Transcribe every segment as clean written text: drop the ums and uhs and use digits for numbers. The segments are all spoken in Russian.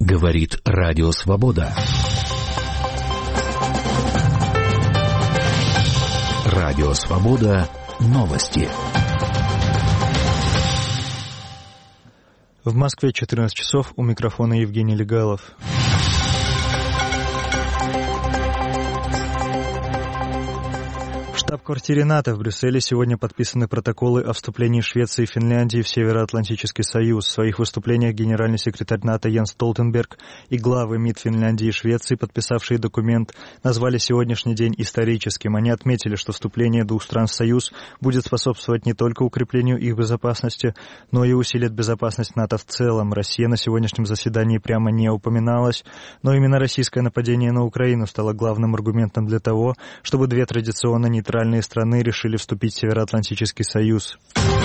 Говорит Радио Свобода. Радио Свобода. Новости. В Москве 14 часов. У микрофона Евгений Легалов. В штаб-квартире НАТО в Брюсселе сегодня подписаны протоколы о вступлении Швеции и Финляндии в Североатлантический союз. В своих выступлениях генеральный секретарь НАТО Йенс Столтенберг и главы МИД Финляндии и Швеции, подписавшие документ, назвали сегодняшний день историческим. Они отметили, что вступление двух стран в союз будет способствовать не только укреплению их безопасности, но и усилит безопасность НАТО в целом. Россия на сегодняшнем заседании прямо не упоминалась, но именно российское нападение на Украину стало главным аргументом для того, чтобы две традиционно нейтральные страны решили вступить в Североатлантический союз.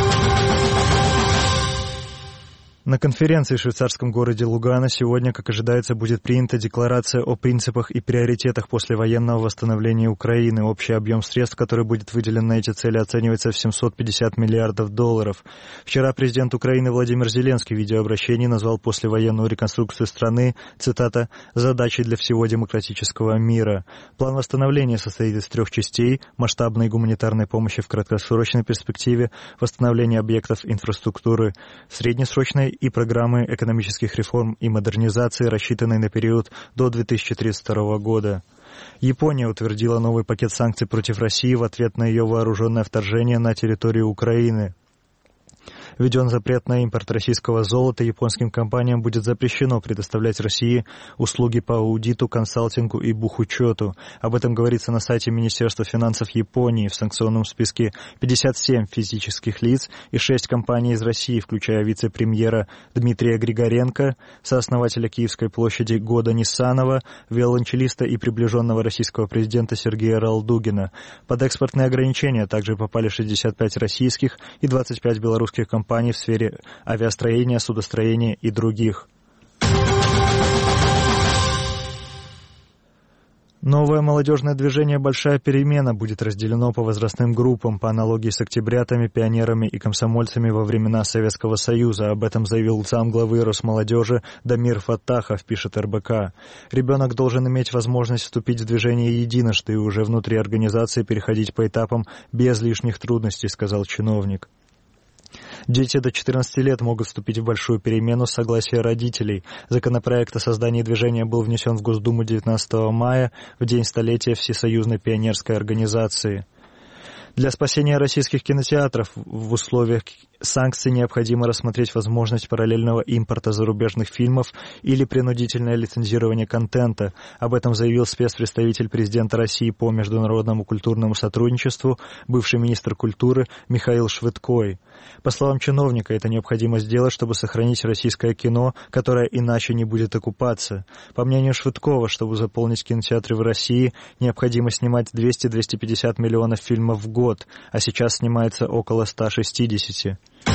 На конференции в швейцарском городе Лугано сегодня, как ожидается, будет принята декларация о принципах и приоритетах послевоенного восстановления Украины. Общий объем средств, который будет выделен на эти цели, оценивается в $750 миллиардов. Вчера президент Украины Владимир Зеленский в видеообращении назвал послевоенную реконструкцию страны, цитата, «задачей для всего демократического мира». План восстановления состоит из 3 частей: масштабной гуманитарной помощи в краткосрочной перспективе, восстановление объектов инфраструктуры в среднесрочной и программы экономических реформ и модернизации, рассчитанной на период до 2032 года. Япония утвердила новый пакет санкций против России в ответ на ее вооруженное вторжение на территорию Украины. Введен запрет на импорт российского золота, японским компаниям будет запрещено предоставлять России услуги по аудиту, консалтингу и бухучету. Об этом говорится на сайте Министерства финансов Японии. В санкционном списке 57 физических лиц и 6 компаний из России, включая вице-премьера Дмитрия Григоренко, сооснователя Киевской площади Года Ниссанова, виолончелиста и приближенного российского президента Сергея Ралдугина. Под экспортные ограничения также попали 65 российских и 25 белорусских компаний в сфере авиастроения, судостроения и других. Новое молодежное движение «Большая перемена» будет разделено по возрастным группам по аналогии с октябрятами, пионерами и комсомольцами во времена Советского Союза. Об этом заявил замглавы Росмолодежи Дамир Фаттахов, пишет РБК. Ребенок должен иметь возможность вступить в движение единожды и уже внутри организации переходить по этапам без лишних трудностей, сказал чиновник. Дети до 14 лет могут вступить в большую перемену с согласия родителей. Законопроект о создании движения был внесен в Госдуму 19 мая, в день столетия Всесоюзной пионерской организации. Для спасения российских кинотеатров в условиях санкций необходимо рассмотреть возможность параллельного импорта зарубежных фильмов или принудительное лицензирование контента. Об этом заявил спецпредставитель президента России по международному культурному сотрудничеству, бывший министр культуры Михаил Швыдкой. По словам чиновника, это необходимо сделать, чтобы сохранить российское кино, которое иначе не будет окупаться. По мнению Швыдкова, чтобы заполнить кинотеатры в России, необходимо снимать 200-250 миллионов фильмов в год, а сейчас снимается около 160.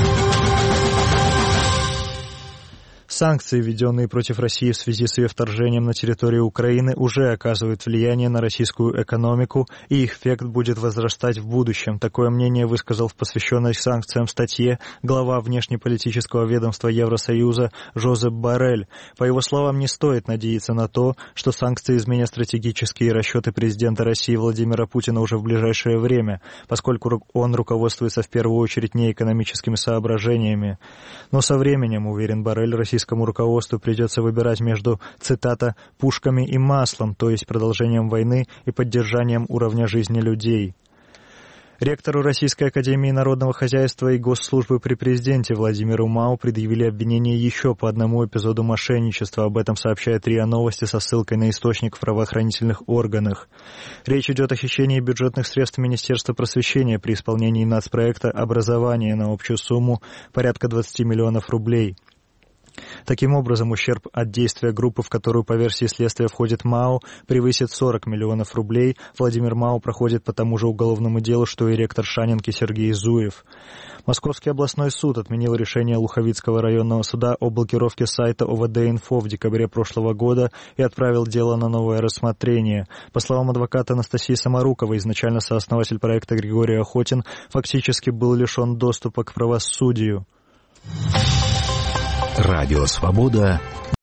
Санкции, введенные против России в связи с ее вторжением на территорию Украины, уже оказывают влияние на российскую экономику, и их эффект будет возрастать в будущем. Такое мнение высказал в посвященной санкциям статье глава внешнеполитического ведомства Евросоюза Жозеп Боррель. По его словам, не стоит надеяться на то, что санкции изменят стратегические расчеты президента России Владимира Путина уже в ближайшее время, поскольку он руководствуется в первую очередь не экономическими соображениями. Но со временем, уверен Боррель, российскому руководству придется выбирать между, цитата, «пушками и маслом», то есть продолжением войны и поддержанием уровня жизни людей. Ректору Российской академии народного хозяйства и госслужбы при президенте Владимиру Мау предъявили обвинение еще по одному эпизоду мошенничества. Об этом сообщает РИА Новости со ссылкой на источник в правоохранительных органах. Речь идет о хищении бюджетных средств Министерства просвещения при исполнении нацпроекта «Образование» на общую сумму порядка 20 миллионов рублей. Таким образом, ущерб от действия группы, в которую по версии следствия входит МАУ, превысит 40 миллионов рублей. Владимир Мау проходит по тому же уголовному делу, что и ректор Шанинки Сергей Зуев. Московский областной суд отменил решение Луховицкого районного суда о блокировке сайта ОВД-Инфо в декабре прошлого года и отправил дело на новое рассмотрение. По словам адвоката Анастасии Самаруковой, изначально сооснователь проекта Григорий Охотин фактически был лишен доступа к правосудию. Радио «Свобода».